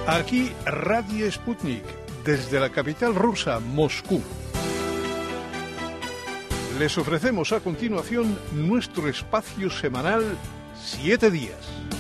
Aquí Radio Sputnik, desde la capital rusa, Moscú. Les ofrecemos a continuación nuestro espacio semanal 7 días.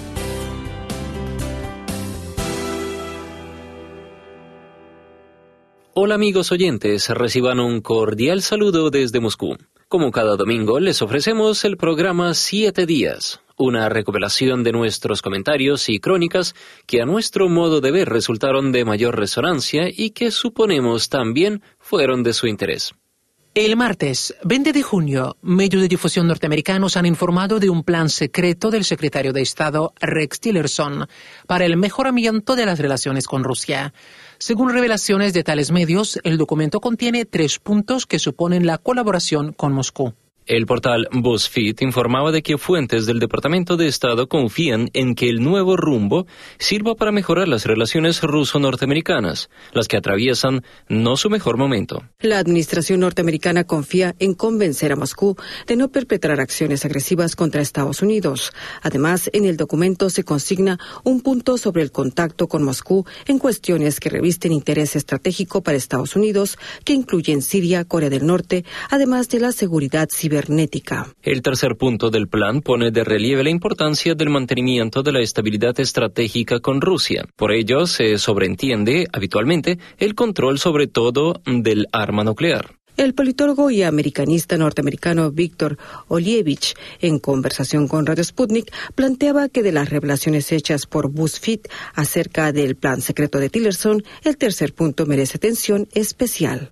Hola amigos oyentes, reciban un cordial saludo desde Moscú. Como cada domingo, les ofrecemos el programa 7 días, una recopilación de nuestros comentarios y crónicas que a nuestro modo de ver resultaron de mayor resonancia y que suponemos también fueron de su interés. El martes 20 de junio, medios de difusión norteamericanos han informado de un plan secreto del secretario de Estado Rex Tillerson para el mejoramiento de las relaciones con Rusia. Según revelaciones de tales medios, el documento contiene 3 puntos que suponen la colaboración con Moscú. El portal BuzzFeed informaba de que fuentes del Departamento de Estado confían en que el nuevo rumbo sirva para mejorar las relaciones ruso-norteamericanas, las que atraviesan no su mejor momento. La administración norteamericana confía en convencer a Moscú de no perpetrar acciones agresivas contra Estados Unidos. Además, en el documento se consigna un punto sobre el contacto con Moscú en cuestiones que revisten interés estratégico para Estados Unidos, que incluyen Siria, Corea del Norte, además de la seguridad cibernética. El tercer punto del plan pone de relieve la importancia del mantenimiento de la estabilidad estratégica con Rusia. Por ello, se sobreentiende habitualmente el control sobre todo del arma nuclear. El politólogo y americanista norteamericano Víctor Olievich, en conversación con Radio Sputnik, planteaba que de las revelaciones hechas por BuzzFeed acerca del plan secreto de Tillerson, el tercer punto merece atención especial.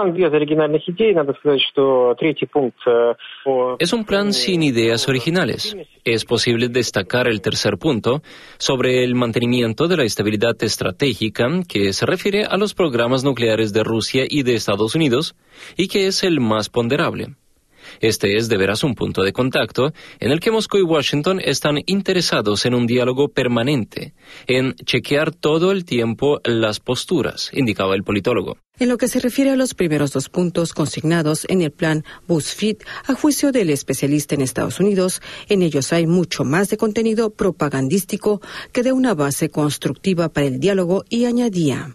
Es un plan sin ideas originales. Es posible destacar el tercer punto sobre el mantenimiento de la estabilidad estratégica, que se refiere a los programas nucleares de Rusia y de Estados Unidos, y que es el más ponderable. Este es de veras un punto de contacto en el que Moscú y Washington están interesados en un diálogo permanente, en chequear todo el tiempo las posturas, indicaba el politólogo. En lo que se refiere a los primeros 2 puntos consignados en el plan BuzzFeed, a juicio del especialista en Estados Unidos, en ellos hay mucho más de contenido propagandístico que de una base constructiva para el diálogo, y añadía: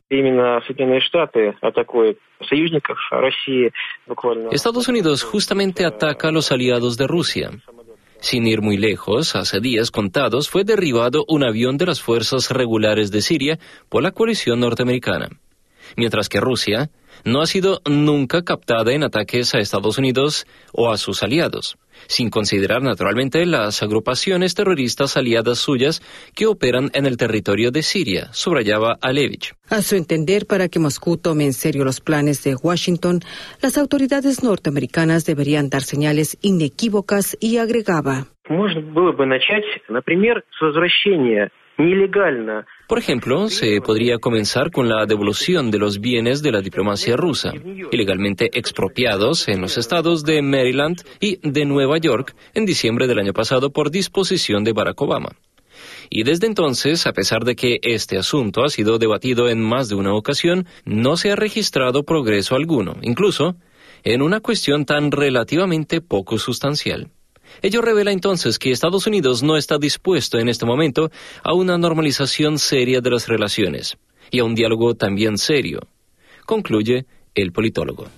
Estados Unidos justamente ataca a los aliados de Rusia. Sin ir muy lejos, hace días contados fue derribado un avión de las fuerzas regulares de Siria por la coalición norteamericana. Mientras que Rusia no ha sido nunca captada en ataques a Estados Unidos o a sus aliados, sin considerar naturalmente las agrupaciones terroristas aliadas suyas que operan en el territorio de Siria, subrayaba Alevich. A su entender, para que Moscú tome en serio los planes de Washington, las autoridades norteamericanas deberían dar señales inequívocas, y agregaba: Por ejemplo, se podría comenzar con la devolución de los bienes de la diplomacia rusa, ilegalmente expropiados en los estados de Maryland y de Nueva York en diciembre del año pasado por disposición de Barack Obama. Y desde entonces, a pesar de que este asunto ha sido debatido en más de una ocasión, no se ha registrado progreso alguno, incluso en una cuestión tan relativamente poco sustancial. Ello revela entonces que Estados Unidos no está dispuesto en este momento a una normalización seria de las relaciones y a un diálogo también serio, concluye el politólogo.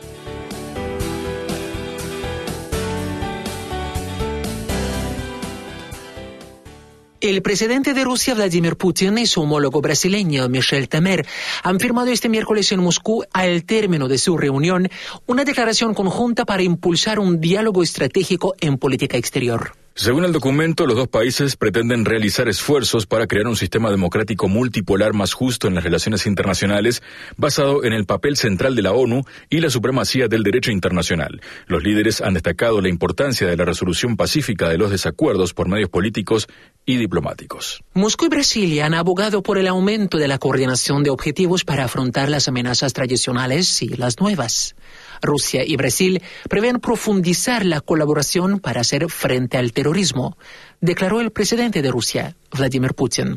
El presidente de Rusia, Vladimir Putin, y su homólogo brasileño, Michel Temer, han firmado este miércoles en Moscú, al término de su reunión, una declaración conjunta para impulsar un diálogo estratégico en política exterior. Según el documento, los dos países pretenden realizar esfuerzos para crear un sistema democrático multipolar más justo en las relaciones internacionales, basado en el papel central de la ONU y la supremacía del derecho internacional. Los líderes han destacado la importancia de la resolución pacífica de los desacuerdos por medios políticos y diplomáticos. Moscú y Brasilia han abogado por el aumento de la coordinación de objetivos para afrontar las amenazas tradicionales y las nuevas. Rusia y Brasil prevén profundizar la colaboración para hacer frente al terrorismo, declaró el presidente de Rusia, Vladimir Putin.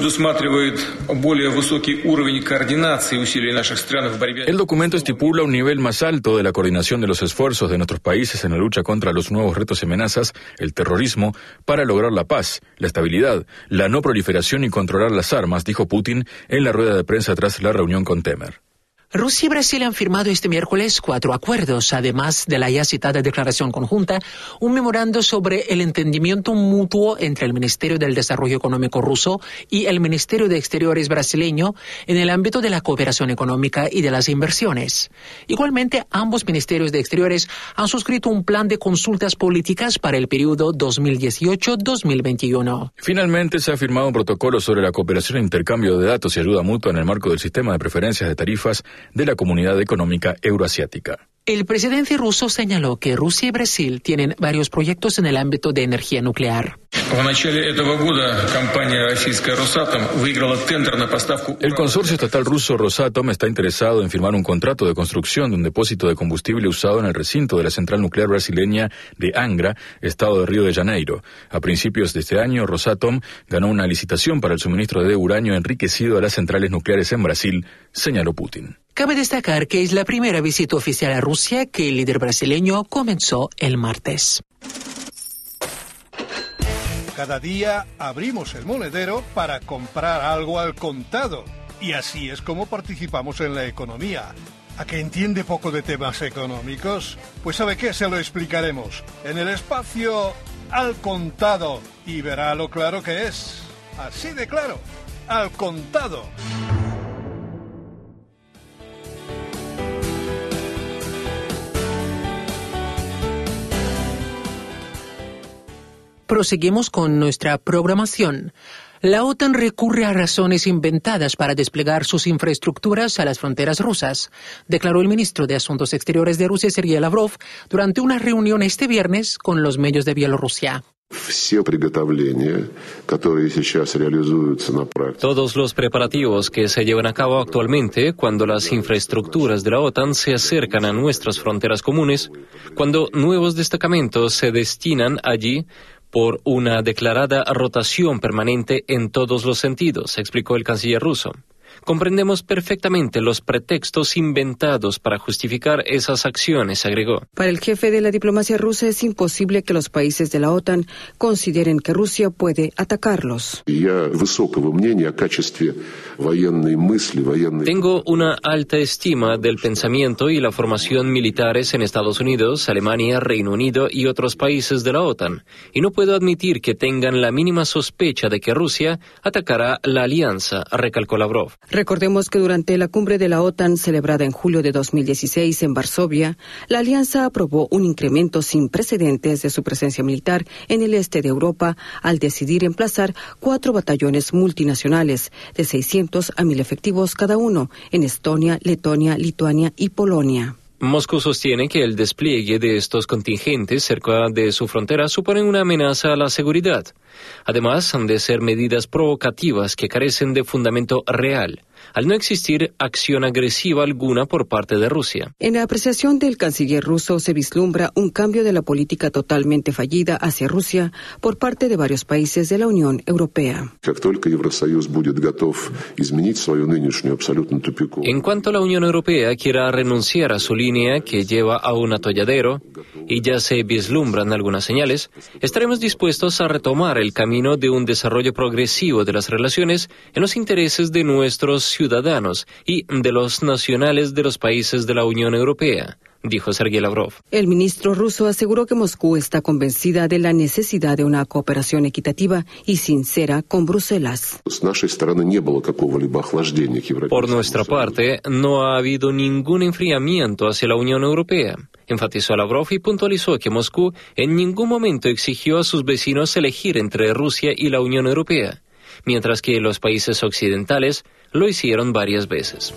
El documento estipula un nivel más alto de la coordinación de los esfuerzos de nuestros países en la lucha contra los nuevos retos y amenazas, el terrorismo, para lograr la paz, la estabilidad, la no proliferación y controlar las armas, dijo Putin en la rueda de prensa tras la reunión con Temer. Rusia y Brasil han firmado este miércoles 4 acuerdos, además de la ya citada declaración conjunta, un memorando sobre el entendimiento mutuo entre el Ministerio del Desarrollo Económico ruso y el Ministerio de Exteriores brasileño en el ámbito de la cooperación económica y de las inversiones. Igualmente, ambos ministerios de Exteriores han suscrito un plan de consultas políticas para el periodo 2018-2021. Finalmente, se ha firmado un protocolo sobre la cooperación e intercambio de datos y ayuda mutua en el marco del sistema de preferencias de tarifas de la Comunidad Económica Euroasiática. El presidente ruso señaló que Rusia y Brasil tienen varios proyectos en el ámbito de energía nuclear. El consorcio estatal ruso Rosatom está interesado en firmar un contrato de construcción de un depósito de combustible usado en el recinto de la central nuclear brasileña de Angra, estado de Río de Janeiro. A principios de este año, Rosatom ganó una licitación para el suministro de uranio enriquecido a las centrales nucleares en Brasil, señaló Putin. Cabe destacar que es la primera visita oficial a Rusia que el líder brasileño comenzó el martes. Cada día abrimos el monedero para comprar algo al contado. Y así es como participamos en la economía. ¿A que entiende poco de temas económicos? Pues ¿sabe qué? Se lo explicaremos en el espacio Al Contado. Y verá lo claro que es. Así de claro. Al Contado. Proseguimos con nuestra programación. La OTAN recurre a razones inventadas para desplegar sus infraestructuras a las fronteras rusas, declaró el ministro de Asuntos Exteriores de Rusia, Sergei Lavrov, durante una reunión este viernes con los medios de Bielorrusia. Todos los preparativos que se llevan a cabo actualmente cuando las infraestructuras de la OTAN se acercan a nuestras fronteras comunes, cuando nuevos destacamentos se destinan allí por una declarada rotación permanente en todos los sentidos, explicó el canciller ruso. Comprendemos perfectamente los pretextos inventados para justificar esas acciones, agregó. Para el jefe de la diplomacia rusa es imposible que los países de la OTAN consideren que Rusia puede atacarlos. Tengo una alta estima del pensamiento y la formación militares en Estados Unidos, Alemania, Reino Unido y otros países de la OTAN, y no puedo admitir que tengan la mínima sospecha de que Rusia atacará la alianza, recalcó Lavrov. Recordemos que durante la cumbre de la OTAN celebrada en julio de 2016 en Varsovia, la alianza aprobó un incremento sin precedentes de su presencia militar en el este de Europa al decidir emplazar 4 batallones multinacionales de 600 a 1.000 efectivos cada uno en Estonia, Letonia, Lituania y Polonia. Moscú sostiene que el despliegue de estos contingentes cerca de su frontera supone una amenaza a la seguridad. Además, han de ser medidas provocativas que carecen de fundamento real, al no existir acción agresiva alguna por parte de Rusia. En la apreciación del canciller ruso se vislumbra un cambio de la política totalmente fallida hacia Rusia por parte de varios países de la Unión Europea. En cuanto la Unión Europea quiera renunciar a su línea que lleva a un atolladero, y ya se vislumbran algunas señales, estaremos dispuestos a retomar el camino de un desarrollo progresivo de las relaciones en los intereses de nuestros ciudadanos y de los nacionales de los países de la Unión Europea, dijo Sergei Lavrov. El ministro ruso aseguró que Moscú está convencida de la necesidad de una cooperación equitativa y sincera con Bruselas. Por nuestra parte, no ha habido ningún enfriamiento hacia la Unión Europea, enfatizó Lavrov y puntualizó que Moscú en ningún momento exigió a sus vecinos elegir entre Rusia y la Unión Europea, mientras que los países occidentales lo hicieron varias veces.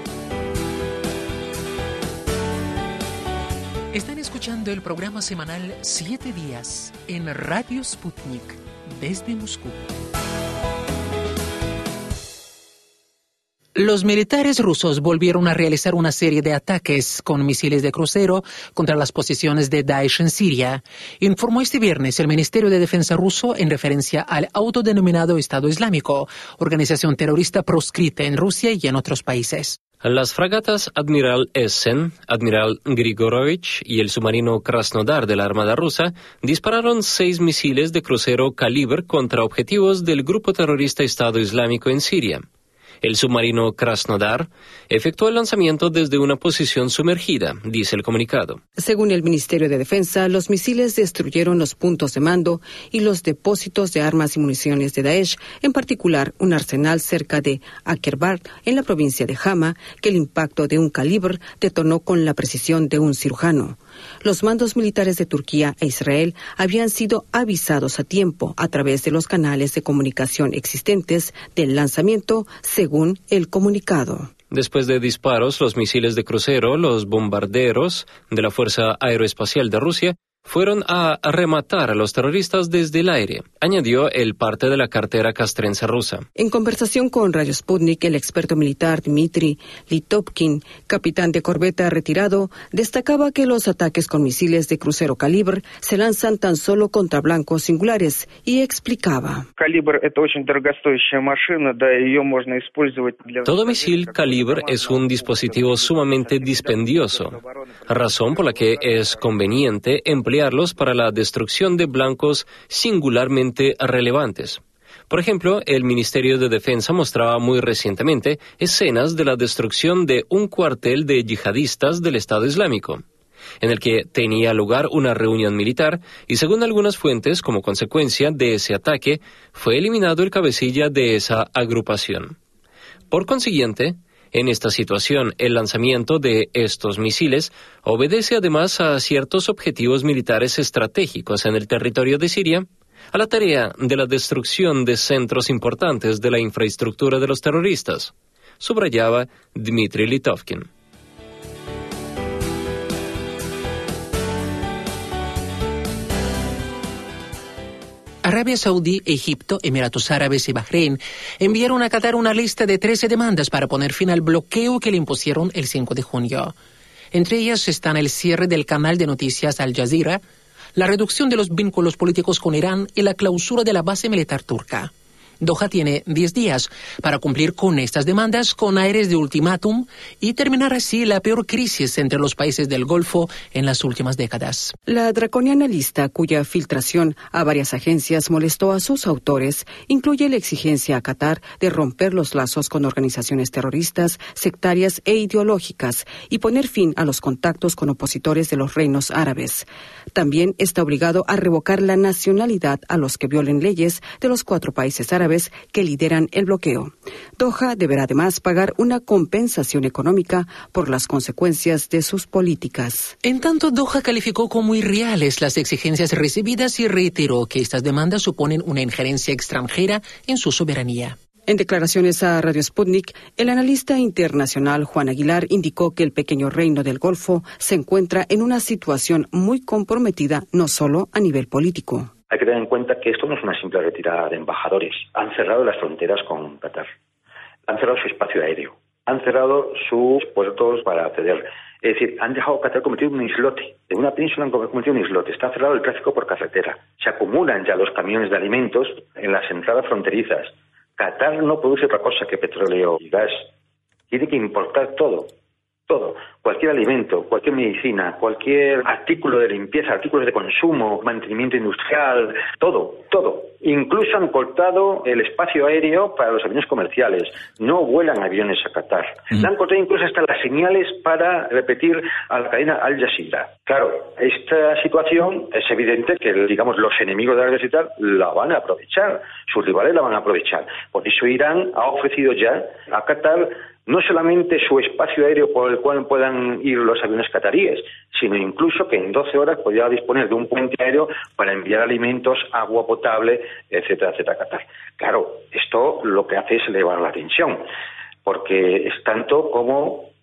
Están escuchando el programa semanal 7 días en Radio Sputnik desde Moscú. Los militares rusos volvieron a realizar una serie de ataques con misiles de crucero contra las posiciones de Daesh en Siria, informó este viernes el Ministerio de Defensa ruso en referencia al autodenominado Estado Islámico, organización terrorista proscrita en Rusia y en otros países. Las fragatas Admiral Essen, Admiral Grigorovich y el submarino Krasnodar de la Armada rusa dispararon 6 misiles de crucero Kalibr contra objetivos del grupo terrorista Estado Islámico en Siria. El submarino Krasnodar efectuó el lanzamiento desde una posición sumergida, dice el comunicado. Según el Ministerio de Defensa, los misiles destruyeron los puntos de mando y los depósitos de armas y municiones de Daesh, en particular un arsenal cerca de Akerbad, en la provincia de Hama, que el impacto de un calibre detonó con la precisión de un cirujano. Los mandos militares de Turquía e Israel habían sido avisados a tiempo a través de los canales de comunicación existentes del lanzamiento, según el comunicado. Después de disparos, los misiles de crucero, los bombarderos de la Fuerza Aeroespacial de Rusia, fueron a rematar a los terroristas desde el aire, añadió el parte de la cartera castrense rusa. En conversación con Radio Sputnik, el experto militar Dmitry Litovkin, capitán de corbeta retirado, destacaba que los ataques con misiles de crucero Kalibr se lanzan tan solo contra blancos singulares y explicaba. Todo misil Kalibr es un dispositivo sumamente dispendioso, razón por la que es conveniente emplearlos para la destrucción de blancos singularmente relevantes. Por ejemplo, el Ministerio de Defensa mostraba muy recientemente escenas de la destrucción de un cuartel de yihadistas del Estado Islámico, en el que tenía lugar una reunión militar y, según algunas fuentes, como consecuencia de ese ataque, fue eliminado el cabecilla de esa agrupación. Por consiguiente, en esta situación, el lanzamiento de estos misiles obedece además a ciertos objetivos militares estratégicos en el territorio de Siria, a la tarea de la destrucción de centros importantes de la infraestructura de los terroristas, subrayaba Dmitry Litovkin. Arabia Saudí, Egipto, Emiratos Árabes y Bahrein enviaron a Qatar una lista de 13 demandas para poner fin al bloqueo que le impusieron el 5 de junio. Entre ellas están el cierre del canal de noticias Al Jazeera, la reducción de los vínculos políticos con Irán y la clausura de la base militar turca. Doha tiene 10 días para cumplir con estas demandas con aires de ultimátum y terminar así la peor crisis entre los países del Golfo en las últimas décadas. La draconiana lista, cuya filtración a varias agencias molestó a sus autores, incluye la exigencia a Qatar de romper los lazos con organizaciones terroristas, sectarias e ideológicas y poner fin a los contactos con opositores de los reinos árabes. También está obligado a revocar la nacionalidad a los que violen leyes de los 4 países árabes que lideran el bloqueo. Doha deberá además pagar una compensación económica por las consecuencias de sus políticas. En tanto, Doha calificó como irreales las exigencias recibidas y reiteró que estas demandas suponen una injerencia extranjera en su soberanía. En declaraciones a Radio Sputnik, el analista internacional Juan Aguilar indicó que el pequeño reino del Golfo se encuentra en una situación muy comprometida, no solo a nivel político. Hay que tener en cuenta que esto no es una simple retirada de embajadores. Han cerrado las fronteras con Qatar. Han cerrado su espacio aéreo. Han cerrado sus puertos para acceder. Es decir, han dejado a Qatar convertido en un islote. De una península han convertido en un islote. Está cerrado el tráfico por carretera. Se acumulan ya los camiones de alimentos en las entradas fronterizas. Qatar no produce otra cosa que petróleo y gas. Tiene que importar todo. Todo, cualquier alimento, cualquier medicina, cualquier artículo de limpieza, artículos de consumo, mantenimiento industrial, todo. Incluso han cortado el espacio aéreo para los aviones comerciales. No vuelan aviones a Qatar. Le han cortado incluso hasta las señales para repetir a la cadena Al Jazeera. Claro, esta situación es evidente que, digamos, los enemigos de Arabia Saudita la van a aprovechar, sus rivales la van a aprovechar. Por eso Irán ha ofrecido ya a Qatar no solamente su espacio aéreo por el cual puedan ir los aviones cataríes, sino incluso que en 12 horas podría disponer de un puente aéreo para enviar alimentos, agua potable, etcétera, etcétera, a Qatar. Claro, esto lo que hace es elevar la tensión, porque es tanto como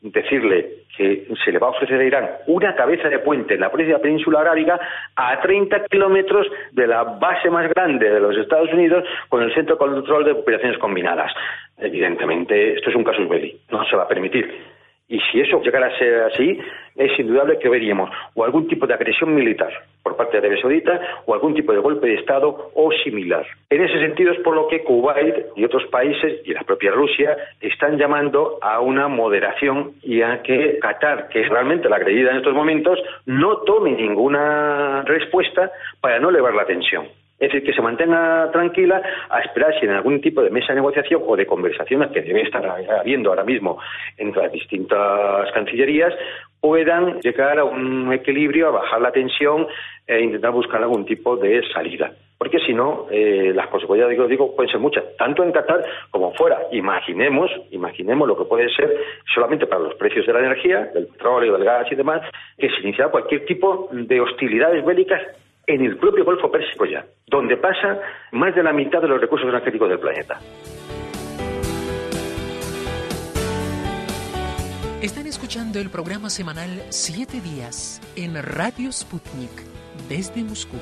decirle que se le va a ofrecer a Irán una cabeza de puente en la propia península arábiga a 30 kilómetros de la base más grande de los Estados Unidos con el Centro de Control de Operaciones Combinadas. Evidentemente, esto es un casus belli, no se va a permitir. Y si eso llegara a ser así, es indudable que veríamos o algún tipo de agresión militar por parte de Arabia Saudita o algún tipo de golpe de Estado o similar. En ese sentido es por lo que Kuwait y otros países y la propia Rusia están llamando a una moderación y a que Qatar, que es realmente la agredida en estos momentos, no tome ninguna respuesta para no elevar la tensión. Es decir, que se mantenga tranquila a esperar si en algún tipo de mesa de negociación o de conversaciones que debe estar habiendo ahora mismo entre las distintas cancillerías puedan llegar a un equilibrio, a bajar la tensión e intentar buscar algún tipo de salida. Porque si no, las consecuencias, digo, pueden ser muchas, tanto en Qatar como fuera. Imaginemos lo que puede ser solamente para los precios de la energía, del petróleo, del gas y demás, que se iniciara cualquier tipo de hostilidades bélicas en el propio Golfo Pérsico ya, donde pasa más de la mitad de los recursos energéticos del planeta. Están escuchando el programa semanal 7 días en Radio Sputnik desde Moscú.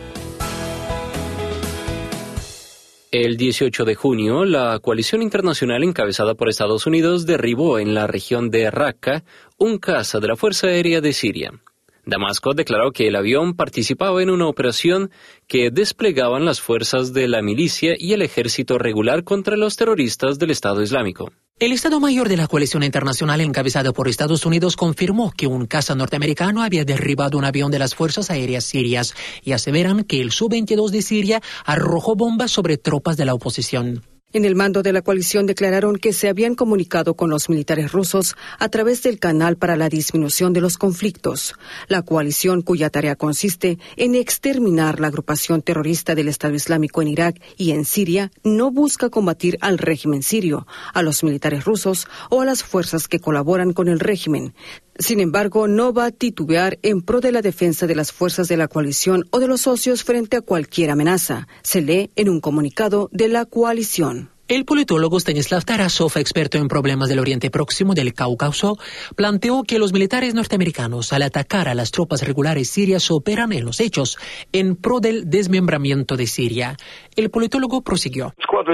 El 18 de junio, la coalición internacional encabezada por Estados Unidos derribó en la región de Raqqa un caza de la Fuerza Aérea de Siria. Damasco declaró que el avión participaba en una operación que desplegaban las fuerzas de la milicia y el ejército regular contra los terroristas del Estado Islámico. El Estado Mayor de la coalición internacional encabezada por Estados Unidos confirmó que un caza norteamericano había derribado un avión de las fuerzas aéreas sirias y aseveran que el Su-22 de Siria arrojó bombas sobre tropas de la oposición. En el mando de la coalición declararon que se habían comunicado con los militares rusos a través del canal para la disminución de los conflictos. La coalición, cuya tarea consiste en exterminar la agrupación terrorista del Estado Islámico en Irak y en Siria, no busca combatir al régimen sirio, a los militares rusos o a las fuerzas que colaboran con el régimen. Sin embargo, no va a titubear en pro de la defensa de las fuerzas de la coalición o de los socios frente a cualquier amenaza, se lee en un comunicado de la coalición. El politólogo Stanislav Tarasov, experto en problemas del Oriente Próximo del Cáucaso, planteó que los militares norteamericanos, al atacar a las tropas regulares sirias, operan en los hechos en pro del desmembramiento de Siria. El politólogo prosiguió.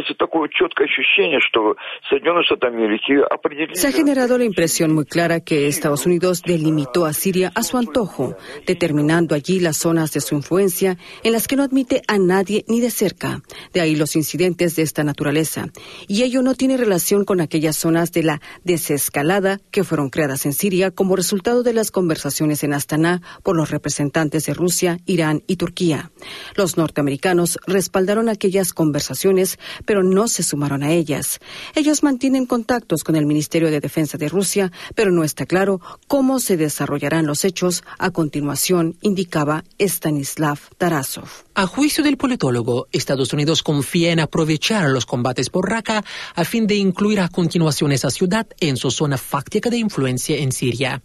Se ha generado la impresión muy clara que Estados Unidos delimitó a Siria a su antojo, determinando allí las zonas de su influencia en las que no admite a nadie ni de cerca. De ahí los incidentes de esta naturaleza. Y ello no tiene relación con aquellas zonas de la desescalada que fueron creadas en Siria como resultado de las conversaciones en Astana por los representantes de Rusia, Irán y Turquía. Los norteamericanos respaldaron aquellas conversaciones, pero no se sumaron a ellas. Ellos mantienen contactos con el Ministerio de Defensa de Rusia, pero no está claro cómo se desarrollarán los hechos a continuación, indicaba Stanislav Tarasov. A juicio del politólogo, Estados Unidos confía en aprovechar los combates por Raqqa a fin de incluir a continuación esa ciudad en su zona fáctica de influencia en Siria.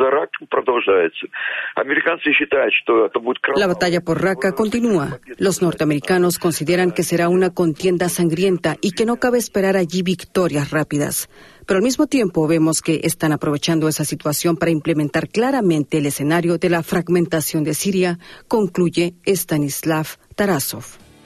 La batalla por Raqqa continúa. Los norteamericanos consideran que será una contienda sangrienta y que no cabe esperar allí victorias rápidas. Pero al mismo tiempo vemos que están aprovechando esa situación para implementar claramente el escenario de la fragmentación de Siria, concluye Stanislav Tarasov.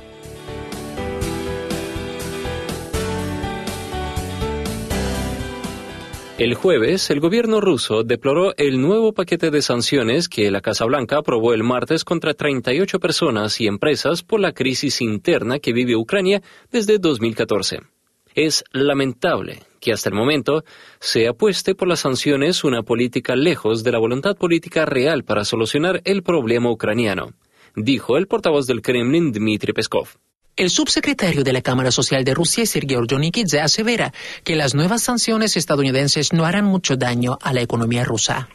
El jueves, el gobierno ruso deploró el nuevo paquete de sanciones que la Casa Blanca aprobó el martes contra 38 personas y empresas por la crisis interna que vive Ucrania desde 2014. Es lamentable que hasta el momento se apueste por las sanciones una política lejos de la voluntad política real para solucionar el problema ucraniano, dijo el portavoz del Kremlin, Dmitry Peskov. El subsecretario de la Cámara Social de Rusia, Sergei Orjonikidze, asevera que las nuevas sanciones estadounidenses no harán mucho daño a la economía rusa.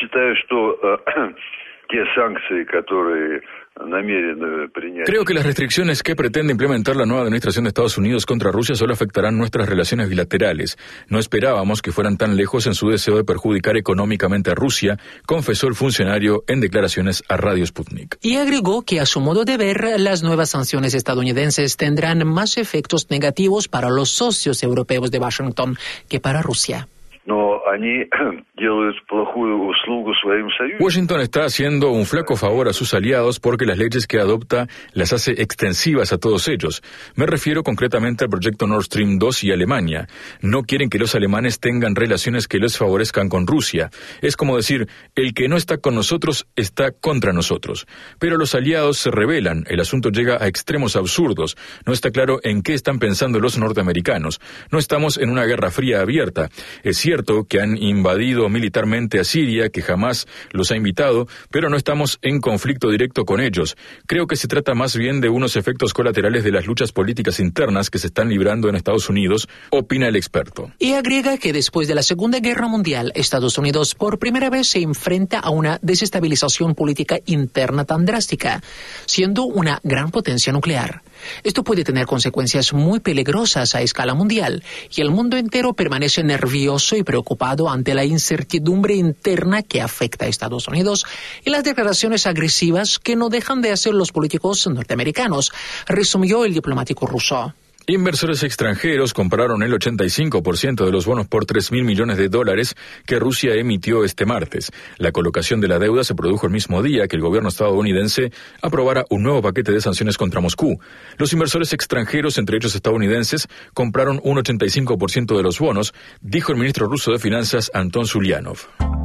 Creo que las restricciones que pretende implementar la nueva administración de Estados Unidos contra Rusia solo afectarán nuestras relaciones bilaterales. No esperábamos que fueran tan lejos en su deseo de perjudicar económicamente a Rusia, confesó el funcionario en declaraciones a Radio Sputnik. Y agregó que a su modo de ver, las nuevas sanciones estadounidenses tendrán más efectos negativos para los socios europeos de Washington que para Rusia. Washington está haciendo un flaco favor a sus aliados porque las leyes que adopta las hace extensivas a todos ellos. Me refiero concretamente al proyecto Nord Stream 2 y Alemania. No quieren que los alemanes tengan relaciones que les favorezcan con Rusia. Es como decir, el que no está con nosotros está contra nosotros. Pero los aliados se rebelan, el asunto llega a extremos absurdos. No está claro en qué están pensando los norteamericanos. No estamos en una guerra fría abierta. Es cierto que han invadido militarmente a Siria, que jamás los ha invitado, pero no estamos en conflicto directo con ellos. Creo que se trata más bien de unos efectos colaterales de las luchas políticas internas que se están librando en Estados Unidos, opina el experto. Y agrega que después de la Segunda Guerra Mundial, Estados Unidos por primera vez se enfrenta a una desestabilización política interna tan drástica, siendo una gran potencia nuclear. Esto puede tener consecuencias muy peligrosas a escala mundial, y el mundo entero permanece nervioso y preocupado ante la incertidumbre interna que afecta a Estados Unidos y las declaraciones agresivas que no dejan de hacer los políticos norteamericanos, resumió el diplomático ruso. Inversores extranjeros compraron el 85% de los bonos por $3.000 millones que Rusia emitió este martes. La colocación de la deuda se produjo el mismo día que el gobierno estadounidense aprobara un nuevo paquete de sanciones contra Moscú. Los inversores extranjeros, entre ellos estadounidenses, compraron un 85% de los bonos, dijo el ministro ruso de Finanzas, Anton Zulyanov.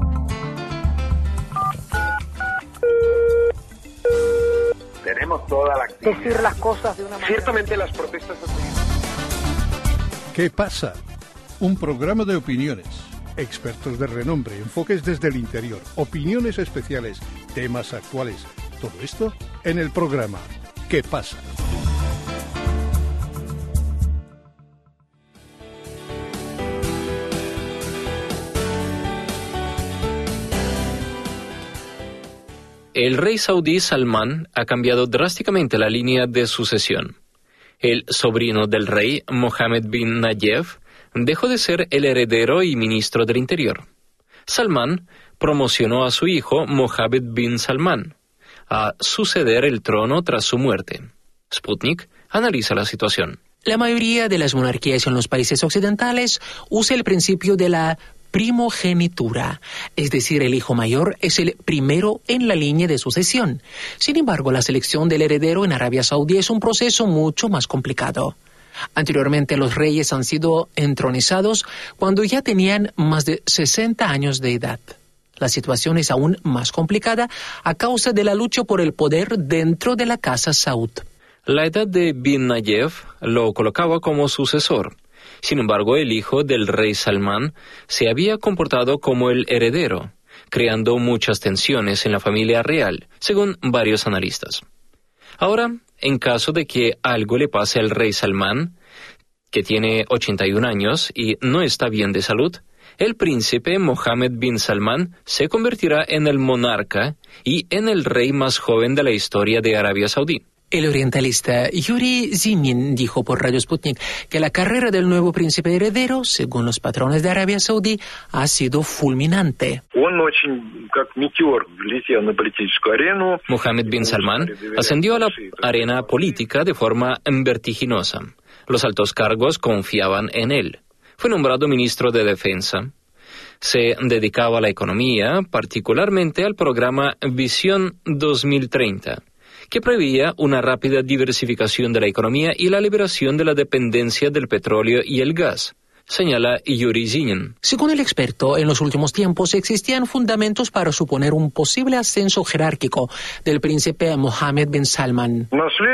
Tenemos toda la actividad. Decir las cosas de una manera. Ciertamente las protestas. ¿Qué pasa? Un programa de opiniones, expertos de renombre, enfoques desde el interior, opiniones especiales, temas actuales. Todo esto en el programa ¿Qué pasa? El rey saudí Salmán ha cambiado drásticamente la línea de sucesión. El sobrino del rey, Mohammed bin Nayef, dejó de ser el heredero y ministro del Interior. Salmán promocionó a su hijo, Mohammed bin Salmán, a suceder el trono tras su muerte. Sputnik analiza la situación. La mayoría de las monarquías en los países occidentales usa el principio de la primogenitura, es decir, el hijo mayor es el primero en la línea de sucesión. Sin embargo, la selección del heredero en Arabia Saudí es un proceso mucho más complicado. Anteriormente, los reyes han sido entronizados cuando ya tenían más de 60 años de edad. La situación es aún más complicada a causa de la lucha por el poder dentro de la casa Saud. La edad de bin Nayef lo colocaba como sucesor. Sin embargo, el hijo del rey Salmán se había comportado como el heredero, creando muchas tensiones en la familia real, según varios analistas. Ahora, en caso de que algo le pase al rey Salmán, que tiene 81 años y no está bien de salud, el príncipe Mohammed bin Salmán se convertirá en el monarca y en el rey más joven de la historia de Arabia Saudí. El orientalista Yuri Zinin dijo por Radio Sputnik que la carrera del nuevo príncipe heredero, según los patrones de Arabia Saudí, ha sido fulminante. Mohammed bin Salmán ascendió a la arena política de forma vertiginosa. Los altos cargos confiaban en él. Fue nombrado ministro de Defensa. Se dedicaba a la economía, particularmente al programa Visión 2030. Que preveía una rápida diversificación de la economía y la liberación de la dependencia del petróleo y el gas, señala Yuri Zinin. Según el experto, en los últimos tiempos existían fundamentos para suponer un posible ascenso jerárquico del príncipe Mohammed bin Salman.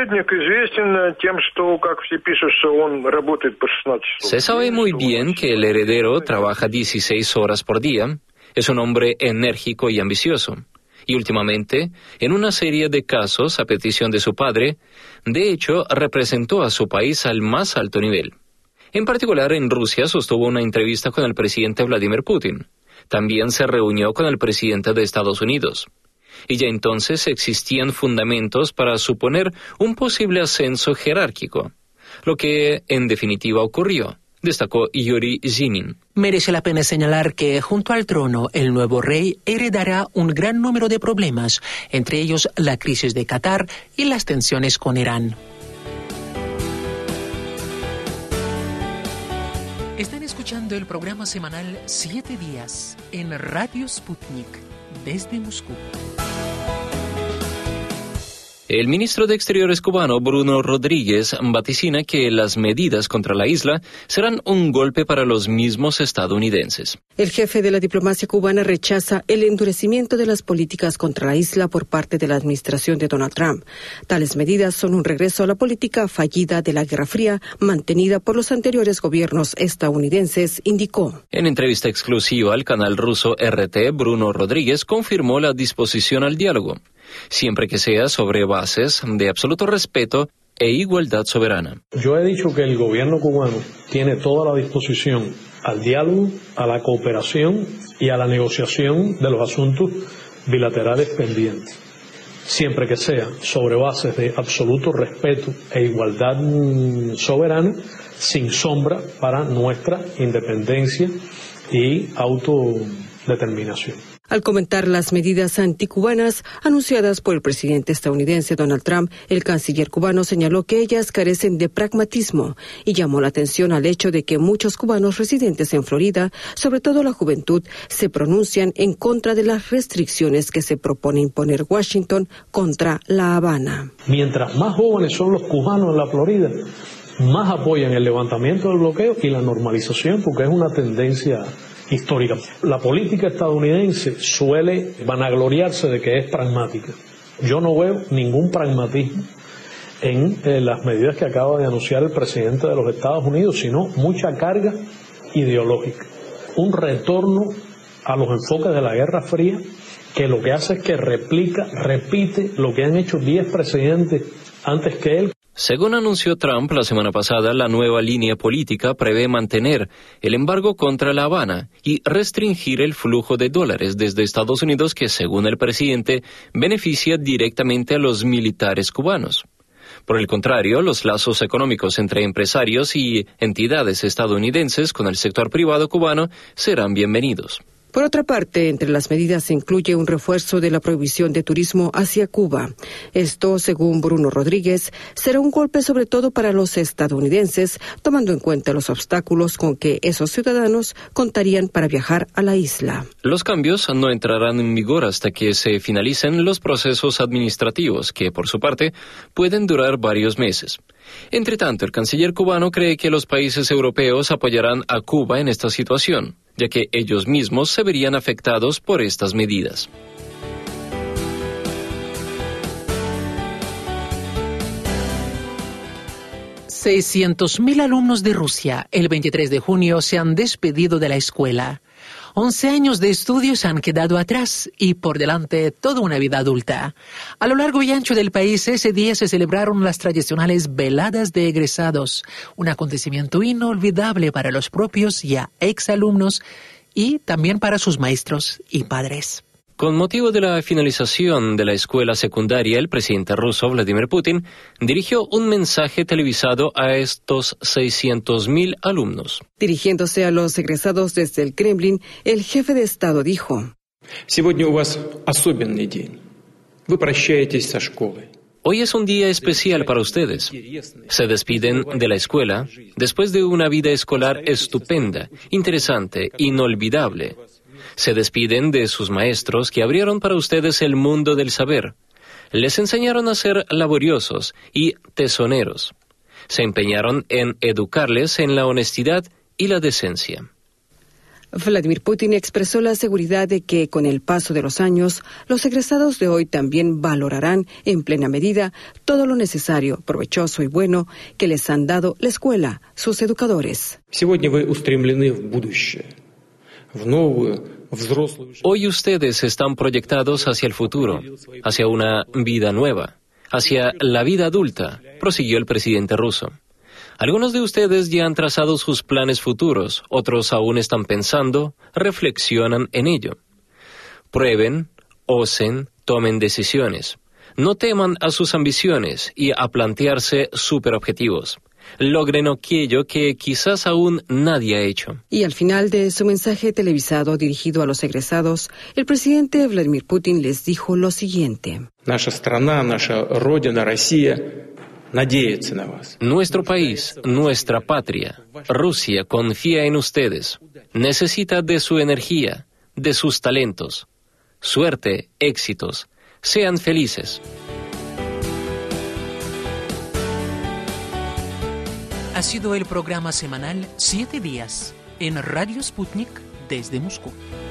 Se sabe muy bien que el heredero trabaja 16 horas por día, es un hombre enérgico y ambicioso. Y últimamente, en una serie de casos a petición de su padre, de hecho representó a su país al más alto nivel. En particular, en Rusia sostuvo una entrevista con el presidente Vladimir Putin. También se reunió con el presidente de Estados Unidos. Y ya entonces existían fundamentos para suponer un posible ascenso jerárquico, lo que en definitiva ocurrió, destacó Yuri Zinin. Merece la pena señalar que junto al trono el nuevo rey heredará un gran número de problemas, entre ellos la crisis de Qatar y las tensiones con Irán. Están escuchando escuchando el programa semanal 7 días en Radio Sputnik desde Moscú. El ministro de Exteriores cubano, Bruno Rodríguez, vaticina que las medidas contra la isla serán un golpe para los mismos estadounidenses. El jefe de la diplomacia cubana rechaza el endurecimiento de las políticas contra la isla por parte de la administración de Donald Trump. Tales medidas son un regreso a la política fallida de la Guerra Fría mantenida por los anteriores gobiernos estadounidenses, indicó. En entrevista exclusiva al canal ruso RT, Bruno Rodríguez confirmó la disposición al diálogo, siempre que sea sobre bases de absoluto respeto e igualdad soberana. Yo he dicho que el gobierno cubano tiene toda la disposición al diálogo, a la cooperación y a la negociación de los asuntos bilaterales pendientes, siempre que sea sobre bases de absoluto respeto e igualdad soberana, sin sombra para nuestra independencia y autodeterminación. Al comentar las medidas anticubanas anunciadas por el presidente estadounidense Donald Trump, el canciller cubano señaló que ellas carecen de pragmatismo y llamó la atención al hecho de que muchos cubanos residentes en Florida, sobre todo la juventud, se pronuncian en contra de las restricciones que se propone imponer Washington contra La Habana. Mientras más jóvenes son los cubanos en la Florida, más apoyan el levantamiento del bloqueo y la normalización, porque es una tendencia histórica. La política estadounidense suele vanagloriarse de que es pragmática. Yo no veo ningún pragmatismo en las medidas que acaba de anunciar el presidente de los Estados Unidos, sino mucha carga ideológica. Un retorno a los enfoques de la Guerra Fría, que lo que hace es que repite lo que han hecho 10 presidentes antes que él. Según anunció Trump la semana pasada, la nueva línea política prevé mantener el embargo contra La Habana y restringir el flujo de dólares desde Estados Unidos que, según el presidente, beneficia directamente a los militares cubanos. Por el contrario, los lazos económicos entre empresarios y entidades estadounidenses con el sector privado cubano serán bienvenidos. Por otra parte, entre las medidas se incluye un refuerzo de la prohibición de turismo hacia Cuba. Esto, según Bruno Rodríguez, será un golpe sobre todo para los estadounidenses, tomando en cuenta los obstáculos con que esos ciudadanos contarían para viajar a la isla. Los cambios no entrarán en vigor hasta que se finalicen los procesos administrativos, que, por su parte, pueden durar varios meses. Entre tanto, el canciller cubano cree que los países europeos apoyarán a Cuba en esta situación, ya que ellos mismos se verían afectados por estas medidas. $600.000 alumnos de Rusia el 23 de junio se han despedido de la escuela. 11 años de estudios han quedado atrás y por delante toda una vida adulta. A lo largo y ancho del país ese día se celebraron las tradicionales veladas de egresados, un acontecimiento inolvidable para los propios ya exalumnos y también para sus maestros y padres. Con motivo de la finalización de la escuela secundaria, el presidente ruso Vladimir Putin dirigió un mensaje televisado a estos 600.000 alumnos. Dirigiéndose a los egresados desde el Kremlin, el jefe de Estado dijo: Hoy es un día especial para ustedes. Se despiden de la escuela después de una vida escolar estupenda, interesante, inolvidable. Se despiden de sus maestros que abrieron para ustedes el mundo del saber. Les enseñaron a ser laboriosos y tesoneros. Se empeñaron en educarles en la honestidad y la decencia. Vladimir Putin expresó la seguridad de que, con el paso de los años, los egresados de hoy también valorarán en plena medida todo lo necesario, provechoso y bueno que les han dado la escuela, sus educadores. Hoy ustedes están proyectados hacia el futuro, hacia una vida nueva, hacia la vida adulta, prosiguió el presidente ruso. Algunos de ustedes ya han trazado sus planes futuros, otros aún están pensando, reflexionan en ello. Prueben, osen, tomen decisiones. No teman a sus ambiciones y a plantearse superobjetivos. Logren aquello que quizás aún nadie ha hecho. Y al final de su mensaje televisado dirigido a los egresados, el presidente Vladimir Putin les dijo lo siguiente: Nuestro país, nuestra patria, Rusia confía en ustedes. Necesita de su energía, de sus talentos. Suerte, éxitos. Sean felices. Ha sido el programa semanal 7 días en Radio Sputnik desde Moscú.